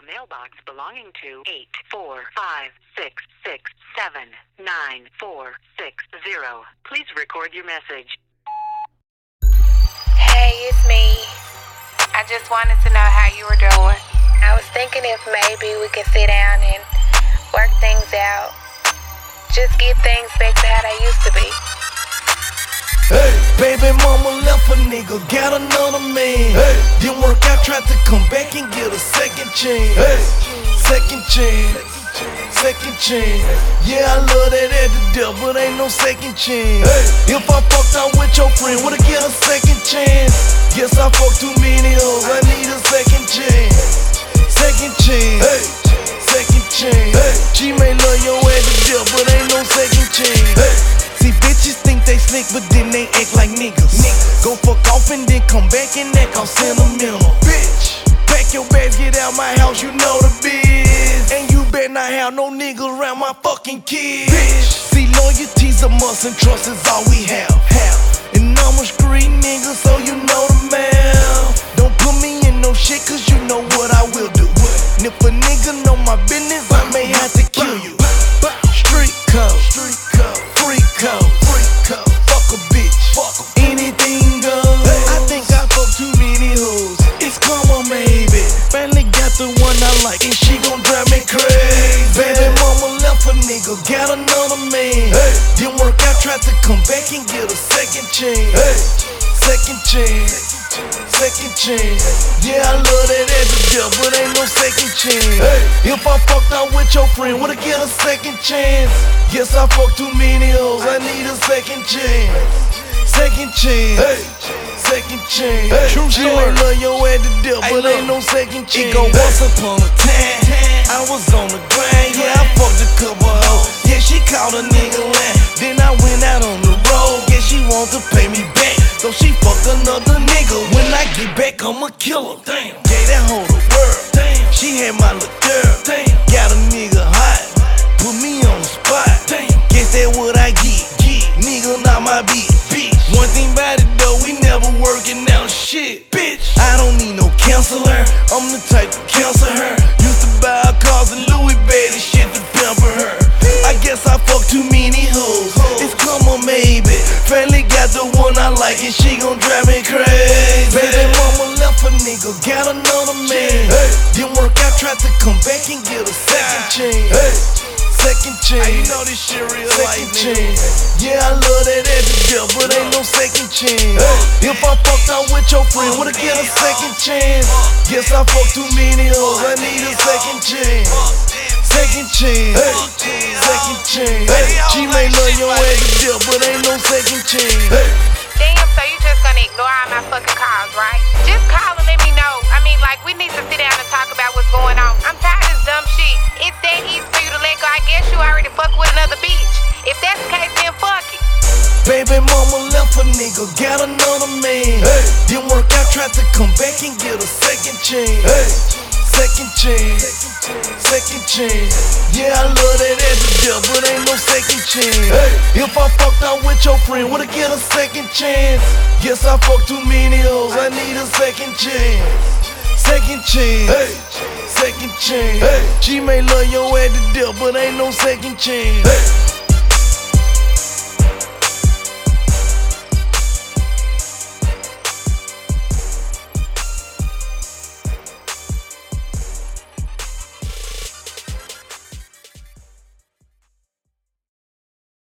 mailbox belonging to 84566799460. Please record your message. Hey, it's me. I just wanted to know how you were doing. I was thinking if maybe we could sit down and work things out. Just get things back to how they used to be. Hey, baby mama left a nigga, got another man. Hey, didn't work out, tried to come back and get a second chance. Hey, second chance, second chance. Yeah, I love that at the death, but ain't no second chance. Hey, if I fucked out with your friend, would I get a second chance? Guess I fucked too many hoes, I need a second chance. Second chance, hey, second chance. Hey, she may love your at the death, but ain't no second chance. Hey, see, bitches think they slick, but then they act like niggas. Go fuck off and then come back and act all sentimental. Bitch, pack your bags, get out my house, you know the biz. And you better not have no nigga around my fucking kids. Bitch, see, loyalty's a must and trust is all we have. And I'm a street nigga, so you know the man. Don't put me in no shit, cause you know what I will do. And if a nigga know my business, I may have to kill you. Street code, free code, fuck a bitch, anything goes. I think I fuck too many hoes, it's karma maybe. Finally got the one I like and she gon' drive me crazy. Baby mama left a nigga, got another man. Didn't work out, tried to come back and get a second chance. Second chance, second chance. Yeah, I love that at the death, but ain't no second chance. If I fucked out with your friend, would I get a second chance? Guess I fucked too many hoes, I need a second chance. Second chance, second chance. True story. She may love your at the death, but ain't no second chance. It go once upon a time, I was on the grind. Yeah, I fucked a couple hoes. Yeah, she called a nigga line. Then I went out on the road. Yeah, she want to pay me back, so she fucked another nigga. When I get back, I'ma kill her. Damn, yeah, that whole the world. Damn, she had my little girl. Damn, got a nigga hot, put me on the spot. Damn, guess that what I get. Nigga not my beat. One thing about it though, we never working out shit. Bitch, I don't need no counselor, I'm the type to counsel her. Used to buy cars and Louis baby shit to pamper her. I guess I fucked too many hoes, it's karma maybe. Finally got the one I like and she gon' drive me crazy. Baby mama left a nigga, got another man. Didn't work out, tried to come back and get a second chance. Second chance, you know this shit real life, chance. Yeah, I love that at the death, but ain't no second chance. If I fucked out with your friend, would I get a second chance? Guess I fucked too many hoes, I need a second chance. Second chance, second chance. She may love your at the death, but ain't no second chance. Damn, so you just gonna ignore all my fucking calls, right? Just call and let me know. I mean, like, we need to sit down and talk about what's going on. I'm tired of this dumb shit. It's that easy for you to let go. I guess you already fuck with another bitch. If that's the case, then fuck it. Baby mama left a nigga, got another man. Didn't work out, tried to come back and get a second chance. Second chance, second chance. Yeah, I love that at the death, but ain't no second chance. If I fucked out with your friend, would I get a second chance? Guess I fucked too many hoes, I need a second chance. Second chance, second chance. She may love your at the death, but ain't no second chance.